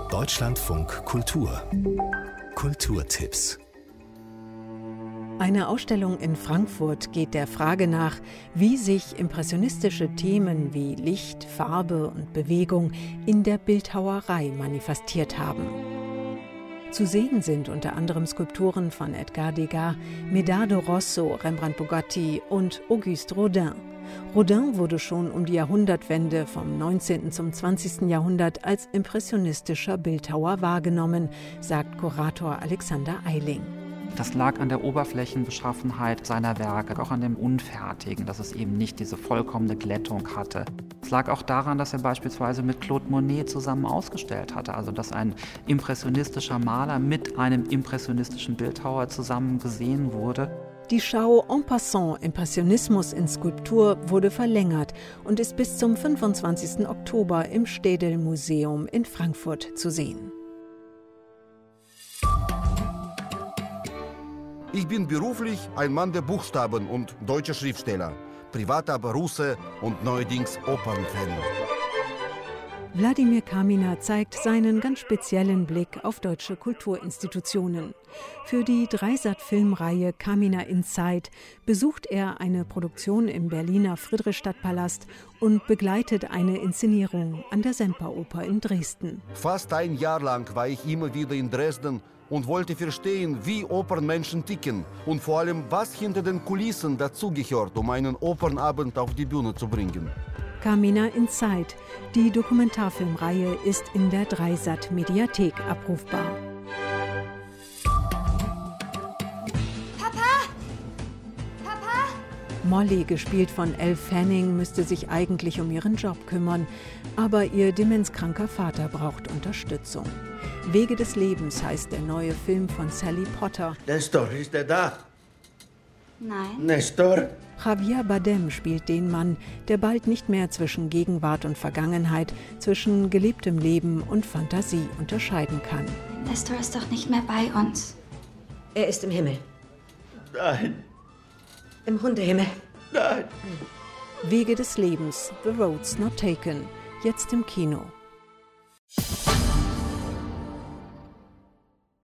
Deutschlandfunk Kultur. Kulturtipps. Eine Ausstellung in Frankfurt geht der Frage nach, wie sich impressionistische Themen wie Licht, Farbe und Bewegung in der Bildhauerei manifestiert haben. Zu sehen sind unter anderem Skulpturen von Edgar Degas, Medard Rosso, Rembrandt Bugatti und Auguste Rodin. Rodin wurde schon um die Jahrhundertwende vom 19. zum 20. Jahrhundert als impressionistischer Bildhauer wahrgenommen, sagt Kurator Alexander Eiling. Das lag an der Oberflächenbeschaffenheit seiner Werke, auch an dem Unfertigen, dass es eben nicht diese vollkommene Glättung hatte. Es lag auch daran, dass er beispielsweise mit Claude Monet zusammen ausgestellt hatte, also dass ein impressionistischer Maler mit einem impressionistischen Bildhauer zusammen gesehen wurde. Die Schau En passant Impressionismus in Skulptur wurde verlängert und ist bis zum 25. Oktober im Städel-Museum in Frankfurt zu sehen. Ich bin beruflich ein Mann der Buchstaben und deutscher Schriftsteller, privat aber Russe und neuerdings Opernfan. Wladimir Kaminer zeigt seinen ganz speziellen Blick auf deutsche Kulturinstitutionen. Für die Dreisat-Filmreihe Kaminer Inside besucht er eine Produktion im Berliner Friedrichstadtpalast und begleitet eine Inszenierung an der Semperoper in Dresden. Fast ein Jahr lang war ich immer wieder in Dresden und wollte verstehen, wie Opernmenschen ticken und vor allem, was hinter den Kulissen dazugehört, um einen Opernabend auf die Bühne zu bringen. Kaminer Inside, die Dokumentarfilmreihe, ist in der Dreisat-Mediathek abrufbar. Papa! Papa! Molly, gespielt von Elle Fanning, müsste sich eigentlich um ihren Job kümmern, aber ihr demenzkranker Vater braucht Unterstützung. Wege des Lebens heißt der neue Film von Sally Potter. Nestor, ist er da? Nein. Nestor? Javier Bardem spielt den Mann, der bald nicht mehr zwischen Gegenwart und Vergangenheit, zwischen gelebtem Leben und Fantasie unterscheiden kann. Nestor ist doch nicht mehr bei uns. Er ist im Himmel. Nein, Im Hundehimmel. nein. Wege des Lebens, The Roads Not Taken, jetzt im Kino.